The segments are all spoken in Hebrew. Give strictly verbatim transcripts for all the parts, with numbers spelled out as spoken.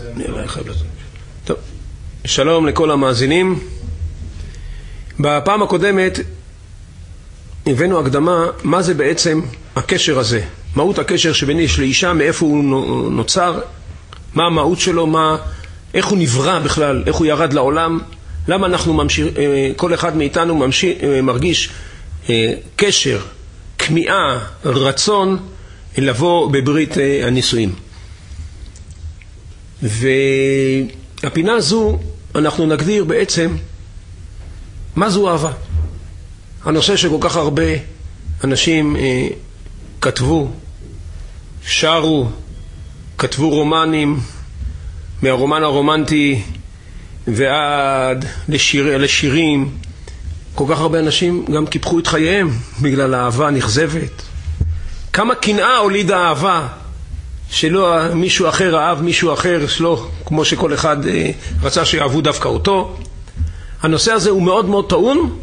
טוב, שלום לכל המאזינים. בפעם הקודמת הבאנו הקדמה מה זה בעצם הקשר הזה, מהות הקשר שבין איש לאישה, מאיפה הוא נוצר, מה המהות שלו, מה, איך הוא נברא בכלל, איך הוא ירד לעולם, למה אנחנו ממשיך, כל אחד מאיתנו ממשיך, מרגיש קשר, כמיהה, רצון לבוא בברית הנישואים. והפינה הזו אנחנו נגדיר בעצם מה זו אהבה. הנושא שכל כך הרבה אנשים אה, כתבו, שרו, כתבו רומנים, מהרומן הרומנטי ועד לשיר, לשירים. כל כך הרבה אנשים גם קיפחו את חייהם בגלל האהבה נכזבת. כמה קנאה הולידה אהבה, שלא מישהו אחר אהב מישהו אחר, שלא כמו שכל אחד אה, רצה שיאהבו דווקא אותו. הנושא הזה הוא מאוד מאוד טעון,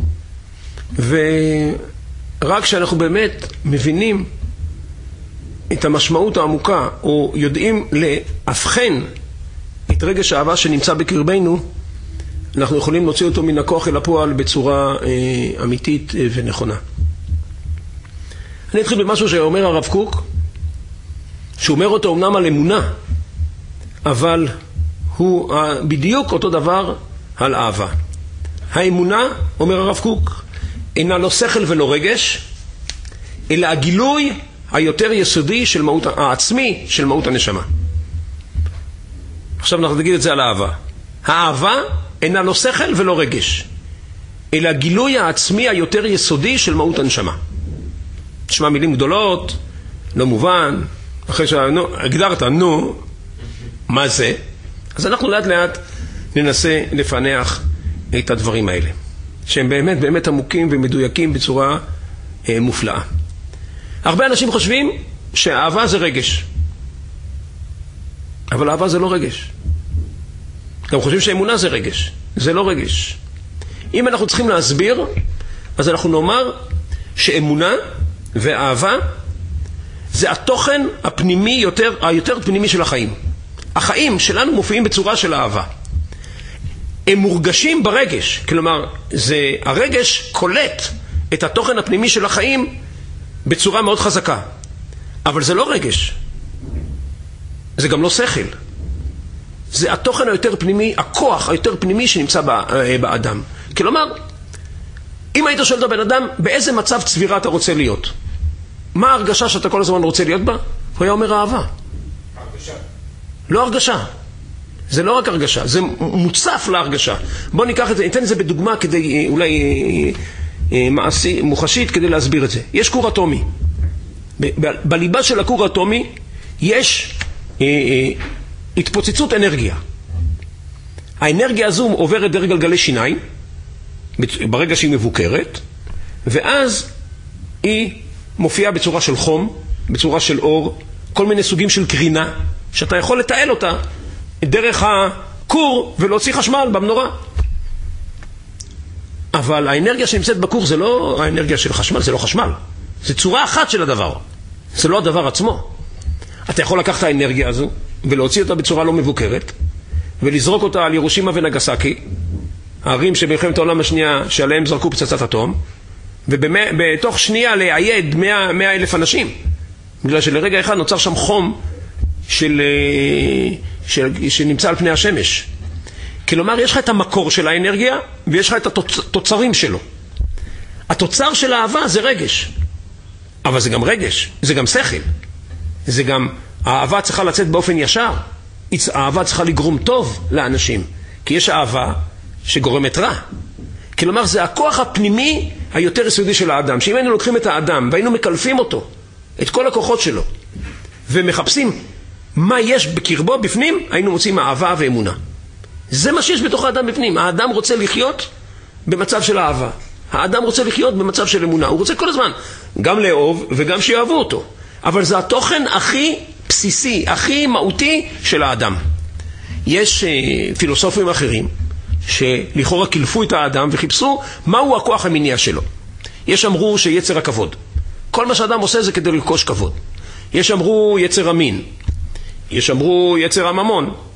ורק כשאנחנו באמת מבינים את המשמעות העמוקה, או יודעים להבחן את רגש האהבה שנמצא בקרבנו, אנחנו יכולים להוציא אותו מן הכוח אל הפועל בצורה אה, אמיתית אה, ונכונה. אני אתחיל במשהו שאומר הרב קוק, שאומר אותו אומנם על אמונה, אבל הוא אה, בדיוק אותו דבר על אהבה. האמונה, אומר הרב קוק, אינה לא שכל ולא רגש, אלא הגילוי היותר יסודי של מהות, העצמי של מהות הנשמה. עכשיו אנחנו נגיד את זה על האהבה. האהבה אינה לא שכל ולא רגש, אלא הגילוי העצמי היותר יסודי של מהות הנשמה. תשמע מילים גדולות, לא מובן, אחרי שהגדרת, נו, מה זה? אז אנחנו לאט לאט ננסה לפענח את הדברים האלה, שהם באמת באמת עמוקים ומדויקים בצורה אה, מופלאה. הרבה אנשים חושבים שהאהבה זה רגש, אבל אהבה זה לא רגש. גם חושבים שהאמונה זה רגש, זה לא רגש. אם אנחנו צריכים להסביר, אז אנחנו נאמר שאמונה ואהבה זה התוכן הפנימי יותר, היותר פנימי של החיים. החיים שלנו מופיעים בצורה של אהבה. הם מורגשים ברגש, כלומר, זה, הרגש קולט את התוכן הפנימי של החיים בצורה מאוד חזקה. אבל זה לא רגש. זה גם לא שכל. זה התוכן היותר פנימי, הכוח היותר פנימי שנמצא באדם. כלומר, אם היית שואל את הבן אדם, באיזה מצב צבירה אתה רוצה להיות? מה ההרגשה שאתה כל הזמן רוצה להיות בה? הוא היה אומר אהבה. הרגשה. לא הרגשה. זה לא רק הרגשה, זה מוצף להרגשה. בוא ניקח את זה, ניתן את זה בדוגמה כדי, אולי מעשי, מוחשית, כדי להסביר את זה. יש כור אטומי. ב- ב- בליבה של הכור האטומי יש אה, אה, התפוצצות אנרגיה. האנרגיה הזו עוברת דרך גלגלי שיניים, ברגע שהיא מבוקרת, ואז היא מופיעה בצורה של חום, בצורה של אור, כל מיני סוגים של קרינה, שאתה יכול לתעל אותה דרך הכור ולהוציא חשמל במנורה. אבל האנרגיה שנמצאת בכור זה לא האנרגיה של חשמל, זה לא חשמל. זה צורה אחת של הדבר. זה לא הדבר עצמו. אתה יכול לקחת את האנרגיה הזו ולהוציא אותה בצורה לא מבוקרת, ולזרוק אותה על ירושימה ונגסקי, הערים שבמלחמת העולם השנייה שעליהם זרקו פצצת אטום, ובתוך שנייה להייד מאה אלף אנשים, בגלל שלרגע אחד נוצר שם חום של, של, שנמצא על פני השמש. כלומר, יש לך את המקור של האנרגיה, ויש לך את התוצרים שלו. התוצר של האהבה זה רגש. אבל זה גם רגש, זה גם שכל. זה גם, האהבה צריכה לצאת באופן ישר. האהבה צריכה לגרום טוב לאנשים. כי יש אהבה שגורמת רע. כלומר, זה הכוח הפנימי היותר יסודי של האדם. שאם היינו לוקחים את האדם והיינו מקלפים אותו, את כל הכוחות שלו, ומחפשים מה יש בקרבו בפנים, היינו מוצאים אהבה ואמונה. זה מה שיש בתוך האדם בפנים. האדם רוצה לחיות במצב של אהבה. האדם רוצה לחיות במצב של אמונה. הוא רוצה כל הזמן גם לאהוב וגם שיאהבו אותו. אבל זה התוכן הכי בסיסי, הכי מהותי של האדם. יש uh, פילוסופים אחרים שלכאורה קלפו את האדם וחיפשו מהו הכוח המניע שלו. יש אמרו שיצר הכבוד. כל מה שאדם עושה זה כדי לרכוש כבוד. יש אמרו יצר המין. יש אמרו יצר הממון.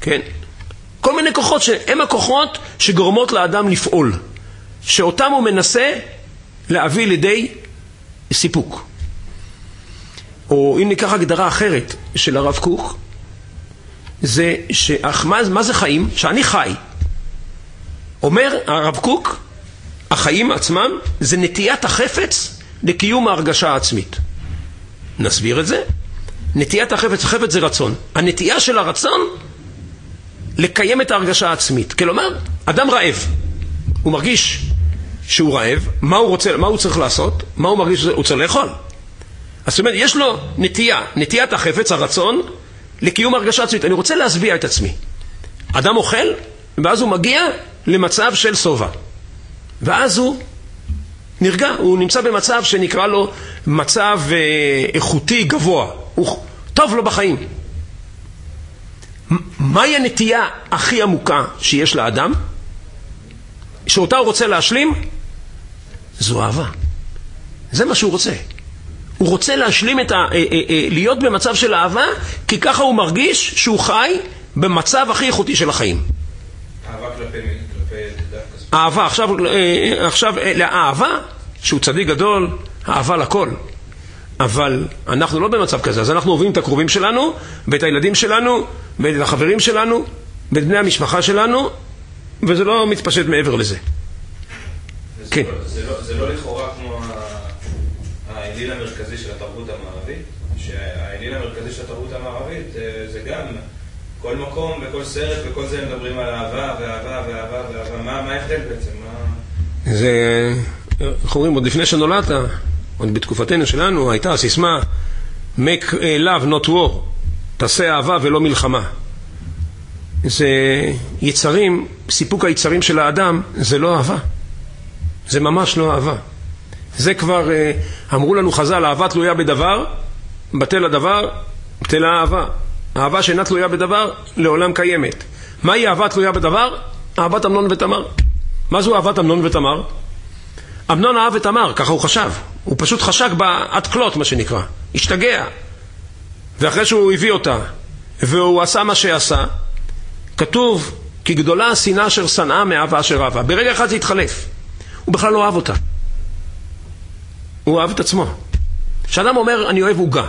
כן? כל מיני כוחות שהם הכוחות שגורמות לאדם לפעול, שאותם הוא מנסה להביא לידי סיפוק. או אם ניקח הגדרה אחרת של הרב קוק, זה שמה, מה זה חיים? שאני חי. אומר הרב קוק, החיים עצמם זה נטיית החפץ לקיום ההרגשה העצמית. נסביר את זה. נטיית החפץ, החפץ זה רצון. הנטייה של הרצון לקיים את ההרגשה העצמית. כלומר, אדם רעב. הוא מרגיש שהוא רעב. מה הוא רוצה, מה הוא צריך לעשות? מה הוא מרגיש שהוא צריך לאכול? אז זאת אומרת, יש לו נטייה, נטיית החפץ, הרצון, לקיום הרגשה עצמית. אני רוצה להשביע את עצמי. אדם אוכל, ואז הוא מגיע למצב של סובה. ואז הוא נרגע, הוא נמצא במצב שנקרא לו מצב איכותי גבוה. הוא טוב לו בחיים. מהי הנטייה הכי עמוקה שיש לאדם? שאותה הוא רוצה להשלים? זו אהבה. זה מה שהוא רוצה. הוא רוצה להשלים את ה... להיות במצב של אהבה, כי ככה הוא מרגיש שהוא חי במצב הכי איכותי של החיים. אהבה כלפי מי? כלפי דווקא? אהבה, עכשיו, עכשיו, לאהבה, שהוא צדיק גדול, אהבה לכל. אבל אנחנו לא במצב כזה, אז אנחנו אוהבים את הקרובים שלנו, ואת הילדים שלנו, ואת החברים שלנו, ואת בני המשפחה שלנו, וזה לא מתפשט מעבר לזה. כן. זה לא, זה לא לכאורה כמו האליל המרכזי של התרבות המערבית, שהאליל המרכזי של התרבות המערבית זה גם כל מקום וכל סרט וכל זה מדברים על אהבה ואהבה ואהבה ואהבה. מה, מה ההבדל בעצם? מה... זה, איך אומרים, עוד לפני שנולדת, עוד בתקופתנו שלנו, הייתה הסיסמה make love not war, תעשה אהבה ולא מלחמה. זה יצרים, סיפוק היצרים של האדם, זה לא אהבה. זה ממש לא אהבה. זה כבר, אמרו לנו חז"ל, אהבה תלויה בדבר, בטל הדבר, בטל האהבה. אהבה שאינה תלויה בדבר, לעולם קיימת. מהי אהבה תלויה בדבר? אהבת אמנון ותמר. מה זו אהבת אמנון ותמר? אמנון אהב ותמר, ככה הוא חשב. הוא פשוט חשק בעד כלות, מה שנקרא. השתגע. ואחרי שהוא הביא אותה, והוא עשה מה שעשה, כתוב, כי גדולה השנאה אשר שנאה מאהבה אשר אהבה. ברגע אחד זה התחלף. הוא בכלל לא אהב אותה. הוא אהב את עצמו. כשאדם אומר, אני אוהב עוגה.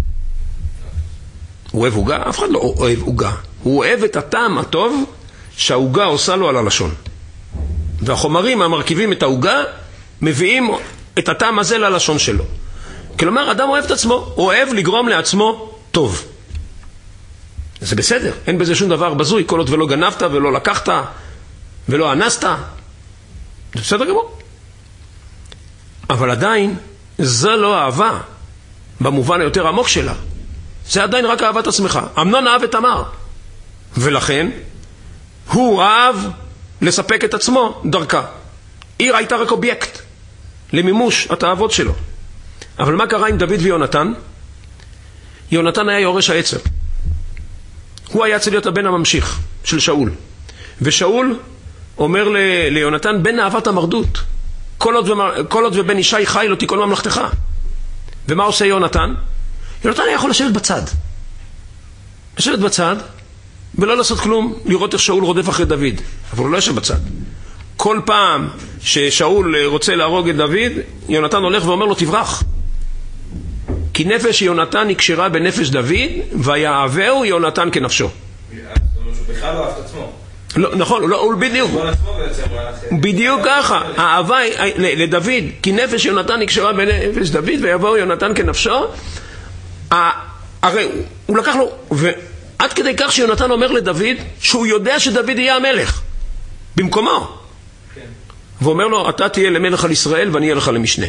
הוא אוהב עוגה? אף אחד לא אוהב עוגה. הוא אוהב את הטעם הטוב שהעוגה עושה לו על הלשון. והחומרים המרכיבים את העוגה מביאים את הטעם הזה ללשון שלו. כלומר, אדם אוהב את עצמו. הוא אוהב לגרום לעצמו טוב. זה בסדר. אין בזה שום דבר בזוי, כל עוד ולא גנבת ולא לקחת ולא אנסת. זה בסדר גמור. אבל עדיין, זה לא אהבה במובן היותר עמוק שלה. זה עדיין רק אהבת עצמך. אמנון אהב את תמר. ולכן, הוא אהב לספק את עצמו דרכה. עיר הייתה רק אובייקט למימוש התאוות שלו. אבל מה קרה עם דוד ויונתן? יונתן היה יורש העצר. הוא היה צריך להיות הבן הממשיך של שאול. ושאול אומר ל- ליונתן, בן אהבת המרדות. כל עוד, ומר... כל עוד ובן ישי חי לא תיכון ממלכתך. ומה עושה יונתן? יונתן היה יכול לשבת בצד. לשבת בצד, ולא לעשות כלום, לראות איך שאול רודף אחרי דוד. אבל הוא לא ישב בצד. כל פעם ששאול רוצה להרוג את דוד, יונתן הולך ואומר לו, תברח. כי נפש יונתן נקשרה בנפש דוד, ויאהבהו יונתן כנפשו. זאת אומרת שהוא בכלל לא אהב את עצמו. לא, נכון, לא, הוא בדיוק. בדיוק ככה. האהבה לדוד, כי נפש יונתן נקשרה בנפש דוד, ויאהבהו יונתן כנפשו. הרי הוא לקח לו, ועד כדי כך שיונתן אומר לדוד, שהוא יודע שדוד יהיה המלך, במקומו. ואומר לו, אתה תהיה למלך על ישראל, ואני אהיה לך למשנה.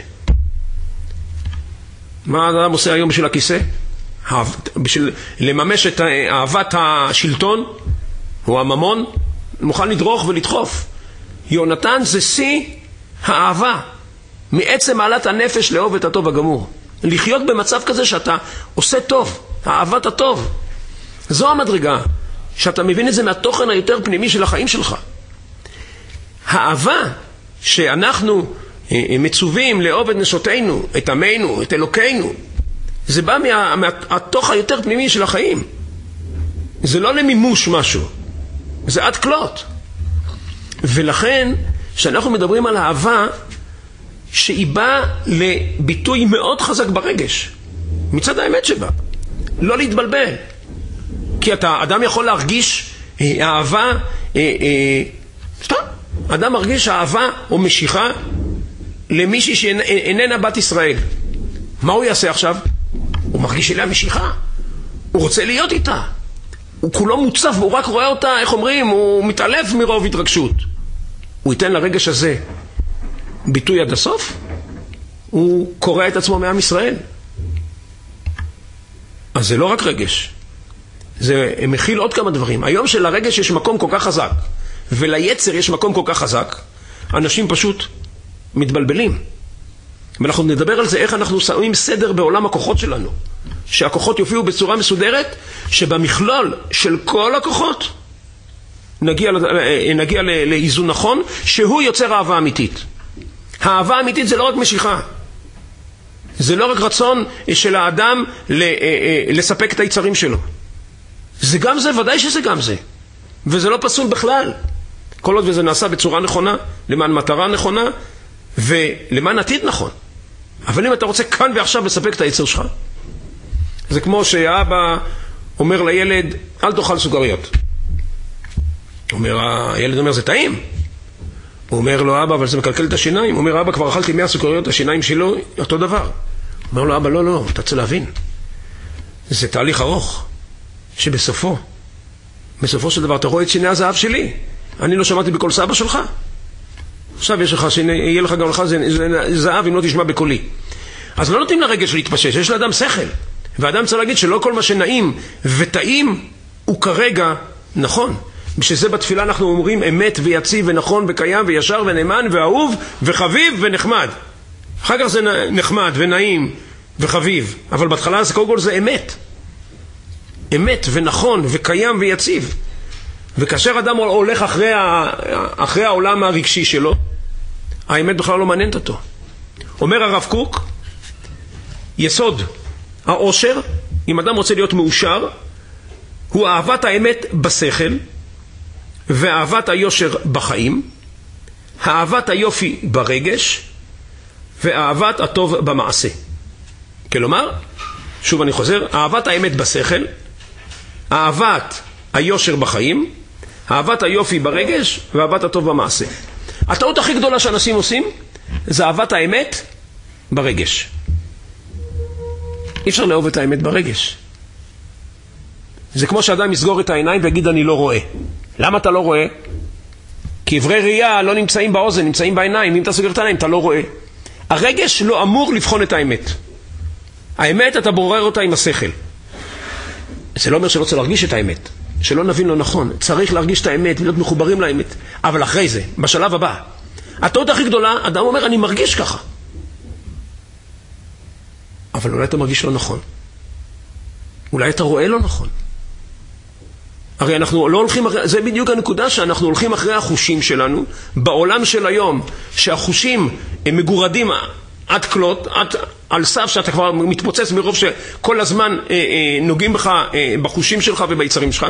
מה האדם עושה היום בשביל הכיסא? בשביל לממש את אהבת השלטון, הוא הממון, מוכן לדרוך ולדחוף. יונתן זה שיא האהבה, מעצם מעלת הנפש לאהוב את הטוב הגמור. לחיות במצב כזה שאתה עושה טוב, אהבת הטוב. זו המדרגה, שאתה מבין את זה מהתוכן היותר פנימי של החיים שלך. האהבה שאנחנו מצווים לאהוב את נשותינו, את עמנו, את אלוקינו, זה בא מה, מהתוך היותר פנימי של החיים. זה לא למימוש משהו. זה עד כלות. ולכן, כשאנחנו מדברים על אהבה, שהיא באה לביטוי מאוד חזק ברגש, מצד האמת שבה. לא להתבלבל. כי אתה, אדם יכול להרגיש אה, אהבה, אה, אה, סתם, אדם מרגיש אהבה או משיכה למישהי שאיננה בת ישראל. מה הוא יעשה עכשיו? הוא מרגיש אליה משיכה. הוא רוצה להיות איתה. הוא כולו מוצף, והוא רק רואה אותה, איך אומרים, הוא מתעלף מרוב התרגשות. הוא ייתן לרגש הזה ביטוי עד הסוף? הוא קורא את עצמו מעם ישראל. אז זה לא רק רגש. זה מכיל עוד כמה דברים. היום שלרגש יש מקום כל כך חזק, וליצר יש מקום כל כך חזק, אנשים פשוט מתבלבלים. ואנחנו נדבר על זה, איך אנחנו שמים סדר בעולם הכוחות שלנו. שהכוחות יופיעו בצורה מסודרת, שבמכלול של כל הכוחות נגיע, נגיע לאיזון נכון, שהוא יוצר אהבה אמיתית. האהבה אמיתית זה לא רק משיכה. זה לא רק רצון של האדם לספק את היצרים שלו. זה גם זה, ודאי שזה גם זה. וזה לא פסול בכלל. כל עוד וזה נעשה בצורה נכונה, למען מטרה נכונה, ולמען עתיד נכון. אבל אם אתה רוצה כאן ועכשיו לספק את היצר שלך, זה כמו שהאבא אומר לילד, אל תאכל סוכריות. אומר, הילד אומר, זה טעים. הוא אומר לו, אבא, אבל זה מקלקל את השיניים. הוא אומר, אבא, כבר אכלתי מאה סוכריות, השיניים שלו, אותו דבר. אומר לו, אבא, לא, לא, אתה צריך להבין. זה תהליך ארוך, שבסופו, בסופו של דבר, אתה רואה את שיני הזהב שלי. אני לא שמעתי בכל סבא שלך. עכשיו יש לך, יהיה לך גם לך זהב אם לא תשמע בקולי. אז לא נותנים לרגש להתפשש, יש לאדם שכל. ואדם צריך להגיד שלא כל מה שנעים וטעים הוא כרגע נכון. בשביל זה בתפילה אנחנו אומרים אמת ויציב ונכון וקיים וישר ונאמן ואהוב וחביב ונחמד. אחר כך זה נחמד ונעים וחביב, אבל בהתחלה זה קודם כל זה אמת. אמת ונכון וקיים ויציב. וכאשר אדם הולך אחרי, ה... אחרי העולם הרגשי שלו, האמת בכלל לא מעניינת אותו. אומר הרב קוק, יסוד האושר, אם אדם רוצה להיות מאושר, הוא אהבת האמת בשכל, ואהבת היושר בחיים, אהבת היופי ברגש, ואהבת הטוב במעשה. כלומר, שוב אני חוזר, אהבת האמת בשכל, אהבת היושר בחיים, אהבת היופי ברגש, ואהבת הטוב במעשה. הטעות הכי גדולה שאנשים עושים, זה אהבת האמת ברגש. אי אפשר לאהוב את האמת ברגש. זה כמו שאדם יסגור את העיניים ויגיד אני לא רואה. למה אתה לא רואה? כי עברי ראייה לא נמצאים באוזן, נמצאים בעיניים. אם אתה סוגר את העיניים אתה לא רואה. הרגש לא אמור לבחון את האמת. האמת אתה בורר אותה עם השכל. זה לא אומר שלא צריך להרגיש את האמת, שלא נבין לא נכון. צריך להרגיש את האמת ולהיות מחוברים לאמת. אבל אחרי זה, בשלב הבא, הטעות הכי גדולה, אדם אומר אני מרגיש ככה. אבל אולי אתה מרגיש לא נכון. אולי אתה רואה לא נכון. הרי אנחנו לא הולכים אחרי, זה בדיוק הנקודה שאנחנו הולכים אחרי החושים שלנו, בעולם של היום, שהחושים הם מגורדים עד כלות, עד, על סף שאתה כבר מתפוצץ מרוב שכל הזמן אה, אה, נוגעים בך אה, בחושים שלך וביצרים שלך,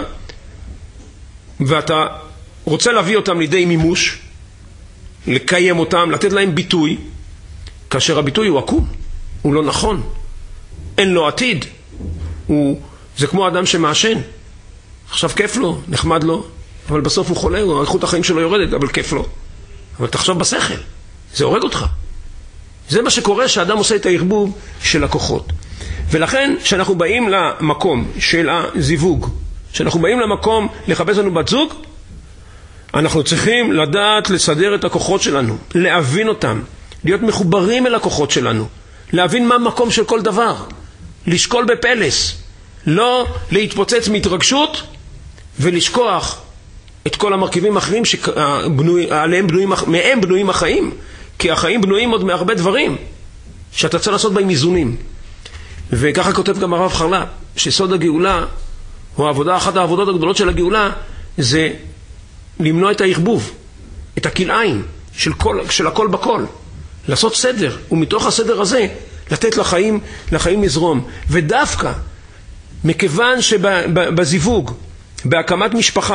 ואתה רוצה להביא אותם לידי מימוש, לקיים אותם, לתת להם ביטוי, כאשר הביטוי הוא עקום, הוא לא נכון, אין לו עתיד, הוא, זה כמו אדם שמעשן, עכשיו כיף לו, נחמד לו, אבל בסוף הוא חולה, איכות החיים שלו יורדת, אבל כיף לו. אבל תחשוב בשכל, זה הורג אותך. זה מה שקורה שאדם עושה את הערבוב של הכוחות. ולכן, כשאנחנו באים למקום של הזיווג, כשאנחנו באים למקום לחפש לנו בת זוג, אנחנו צריכים לדעת לסדר את הכוחות שלנו, להבין אותם, להיות מחוברים אל הכוחות שלנו, להבין מה המקום של כל דבר, לשקול בפלס, לא להתפוצץ מהתרגשות ולשכוח את כל המרכיבים האחרים שעליהם בנויים, מהם בנויים החיים, כי החיים בנויים עוד מהרבה דברים שאתה צריך לעשות בהם איזונים. וככה כותב גם הרב חרל"פ, שסוד הגאולה, או העבודה, אחת העבודות הגדולות של הגאולה, זה למנוע את הערבוב, את הכלאיים של, כל, של הכל בכל, לעשות סדר, ומתוך הסדר הזה לתת לחיים, לחיים לזרום. ודווקא מכיוון שבזיווג, בהקמת משפחה,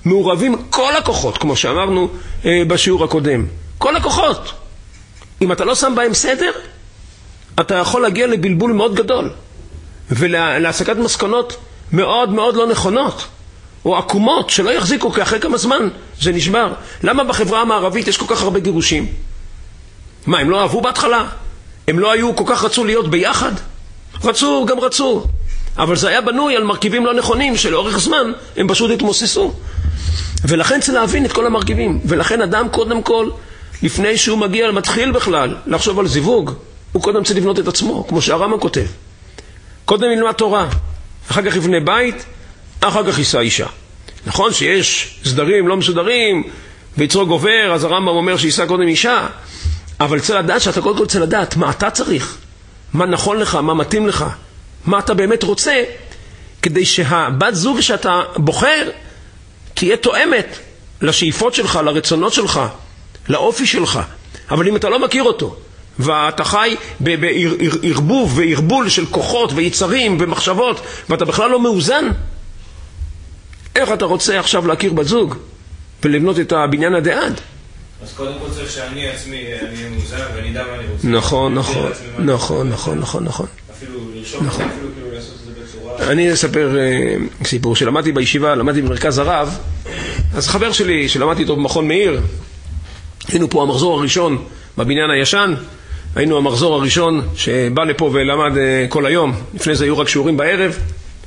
מעורבים כל הכוחות, כמו שאמרנו אה, בשיעור הקודם. כל הכוחות. אם אתה לא שם בהם סדר, אתה יכול להגיע לבלבול מאוד גדול, ולהסקת מסקנות מאוד מאוד לא נכונות, או עקומות שלא יחזיקו, כי אחרי כמה זמן זה נשבר. למה בחברה המערבית יש כל כך הרבה גירושים? מה, הם לא אהבו בהתחלה? הם לא היו כל כך רצו להיות ביחד? רצו, גם רצו. אבל זה היה בנוי על מרכיבים לא נכונים, שלאורך זמן הם פשוט התמוססו. ולכן צריך להבין את כל המרכיבים. ולכן אדם קודם כל, לפני שהוא מגיע, מתחיל בכלל לחשוב על זיווג, הוא קודם צריך לבנות את עצמו, כמו שהרמב"ם כותב. קודם ילמד תורה, אחר כך יבנה בית, אחר כך יישא אישה. נכון שיש סדרים לא מסודרים, ויצרו גובר, אז הרמב"ם אומר שיישא קודם אישה, אבל צריך לדעת שאתה קודם כל צריך לדעת מה אתה צריך, מה נכון לך, מה מתאים לך, מה אתה באמת רוצה, כדי שהבת זוג שאתה בוחר תהיה תואמת לשאיפות שלך, לרצונות שלך, לאופי שלך. אבל אם אתה לא מכיר אותו, ואתה חי בערבוב וערבול של כוחות ויצרים ומחשבות, ואתה בכלל לא מאוזן, איך אתה רוצה עכשיו להכיר בת זוג ולבנות את הבניין הדעד? אז קודם כל צריך שאני עצמי, אני אהיה מאוזן ואני אדע מה אני רוצה. נכון, נכון, נכון, נכון, נכון, נכון. אפילו לרשום, אפילו כאילו לעשות את זה בצורה... אני אספר סיפור שלמדתי בישיבה, למדתי במרכז הרב, אז חבר שלי שלמדתי איתו במכון מאיר, היינו פה המחזור הראשון בבניין הישן, היינו המחזור הראשון שבא לפה ולמד כל היום, לפני זה היו רק שיעורים בערב,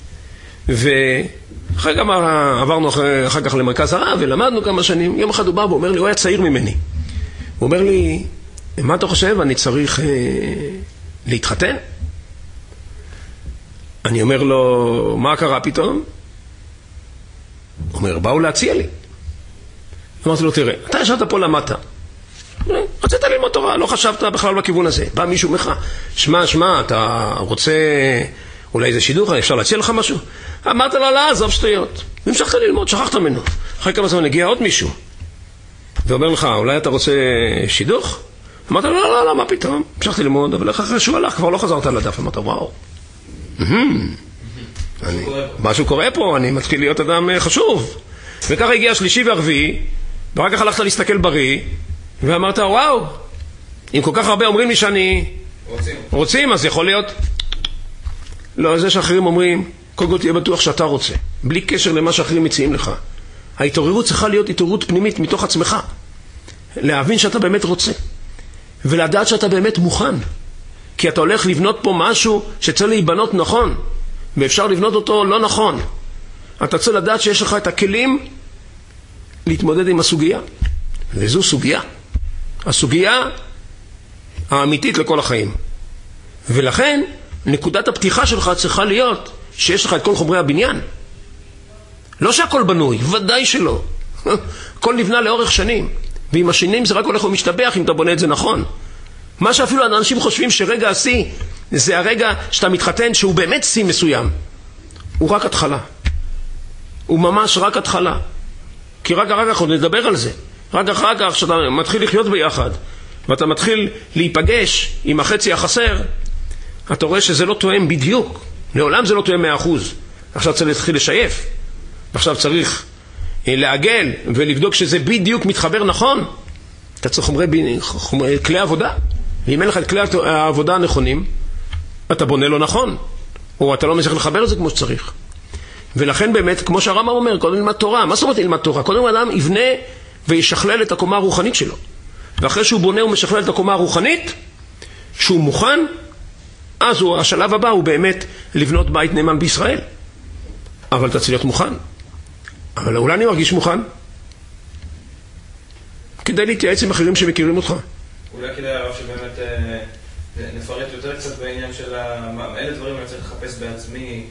ואחרי גם עברנו אחר, אחר כך למרכז הרב ולמדנו כמה שנים. יום אחד הוא בא ואומר לי, הוא היה צעיר ממני, הוא אומר לי, מה אתה חושב, אני צריך אה, להתחתן? אני אומר לו, מה קרה פתאום? הוא אומר, באו להציע לי. אמרתי לו, תראה, אתה ישבת פה למטה, רצית ללמוד תורה, לא חשבת בכלל בכיוון הזה. בא מישהו ממך, שמע, שמע, אתה רוצה אולי איזה שידוך, אפשר להציע לך משהו? אמרת לו, לא, עזוב שטויות. והמשכת ללמוד, שכחת ממנו. אחרי כמה זמן הגיע עוד מישהו ואומר לך, אולי אתה רוצה שידוך? אמרת לו, לא, לא, לא, מה פתאום? המשכת ללמוד, אבל אחרי שהוא הלך, כבר לא חזרת לדף. אמרת, וואו, משהו קורה פה, אני מתחיל להיות אדם חשוב. וככה הגיע השלישי והרביעי, ורק כך הלכת להסתכל בריא, ואמרת, וואו, אם כל כך הרבה אומרים לי שאני רוצים, רוצים אז יכול להיות. לא, זה שאחרים אומרים, קודם כל תהיה בטוח שאתה רוצה, בלי קשר למה שאחרים מציעים לך. ההתעוררות צריכה להיות התעוררות פנימית מתוך עצמך, להבין שאתה באמת רוצה, ולדעת שאתה באמת מוכן, כי אתה הולך לבנות פה משהו שצריך להיבנות נכון, ואפשר לבנות אותו לא נכון. אתה צריך לדעת שיש לך את הכלים להתמודד עם הסוגיה, וזו סוגיה, הסוגיה האמיתית לכל החיים. ולכן נקודת הפתיחה שלך צריכה להיות שיש לך את כל חומרי הבניין. לא שהכל בנוי, ודאי שלא. הכל נבנה לאורך שנים, ועם השנים זה רק הולך ומשתבח אם אתה בונה את זה נכון. מה שאפילו אנשים חושבים שרגע השיא זה הרגע שאתה מתחתן, שהוא באמת שיא מסוים, הוא רק התחלה, הוא ממש רק התחלה. כי רק אחר כך עוד נדבר על זה, רק אחר כך שאתה מתחיל לחיות ביחד ואתה מתחיל להיפגש עם החצי החסר, אתה רואה שזה לא תואם בדיוק, לעולם זה לא תואם מאה אחוז. עכשיו צריך להתחיל לשייף, עכשיו צריך לעגל ולבדוק שזה בדיוק מתחבר נכון. אתה צריך חומרי, חומרי, כלי עבודה, ואם אין לך את כלי העבודה הנכונים, אתה בונה לא נכון, או אתה לא מצליח לחבר את זה כמו שצריך. ולכן באמת, כמו שהרמב"ם אומר, קודם ילמד תורה. מה זאת אומרת ילמד תורה? קודם אדם יבנה וישכלל את הקומה הרוחנית שלו, ואחרי שהוא בונה ומשכלל את הקומה הרוחנית, שהוא מוכן, אז הוא, השלב הבא הוא באמת לבנות בית נאמן בישראל. אבל אתה צריך להיות מוכן. אבל אולי אני מרגיש מוכן כדי להתייעץ עם אחרים שמכירים אותך. אולי כדאי הרב שבאמת אה, נפרט יותר קצת בעניין של אלה דברים אני צריך לחפש בעצמי,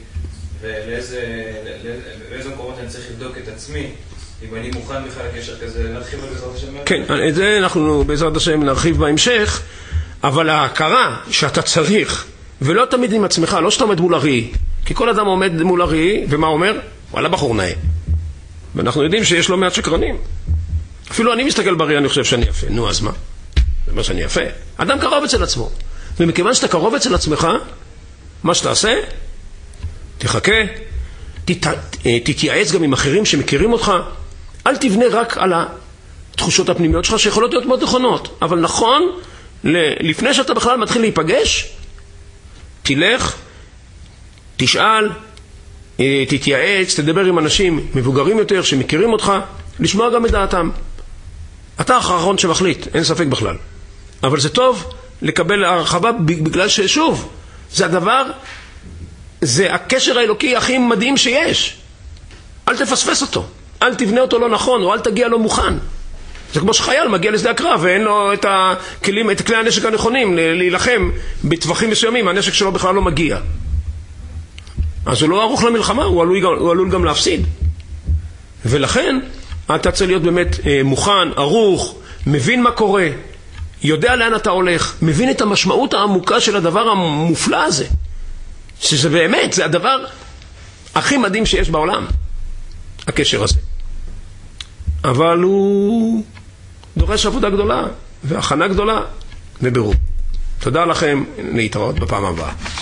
ולאיזה מקומות אני צריך לבדוק את עצמי, אם אני מוכן בכלל לקשר כזה. נרחיב על בעזרת השם? כן, את זה אנחנו בעזרת השם נרחיב בהמשך. אבל ההכרה שאתה צריך, ולא תמיד עם עצמך, לא שאתה עומד מול הראי, כי כל אדם עומד מול הראי ומה אומר? וואלה בחור נאה. ואנחנו יודעים שיש לו מעט שקרנים. אפילו אני מסתכל בראי, אני חושב שאני יפה. נו, אז מה? זה מה שאני יפה. אדם קרוב אצל עצמו, ומכיוון שאתה קרוב אצל עצמך, מה שתעשה, תחכה, תת... תתייעץ גם עם אחרים שמכירים אותך, אל תבנה רק על התחושות הפנימיות שלך, שיכולות להיות מאוד נכונות. אבל נכון, לפני שאתה בכלל מתחיל להיפגש, תלך, תשאל, תתייעץ, תדבר עם אנשים מבוגרים יותר שמכירים אותך, לשמוע גם את דעתם. אתה האחרון שמחליט, אין ספק בכלל. אבל זה טוב לקבל הרחבה בגלל ששוב, זה הדבר, זה הקשר האלוקי הכי מדהים שיש. אל תפספס אותו, אל תבנה אותו לא נכון, או אל תגיע לא מוכן. זה כמו שחייל מגיע לשדה הקרב ואין לו את הכלים, את כלי הנשק הנכונים להילחם בטווחים מסוימים, הנשק שלו בכלל לא מגיע. אז הוא לא ערוך למלחמה, הוא עלול, הוא עלול גם להפסיד. ולכן אתה צריך להיות באמת מוכן, ערוך, מבין מה קורה, יודע לאן אתה הולך, מבין את המשמעות העמוקה של הדבר המופלא הזה. שזה באמת, זה הדבר הכי מדהים שיש בעולם, הקשר הזה. אבל הוא דורש עבודה גדולה, והכנה גדולה, וברור. תודה לכם, להתראות בפעם הבאה.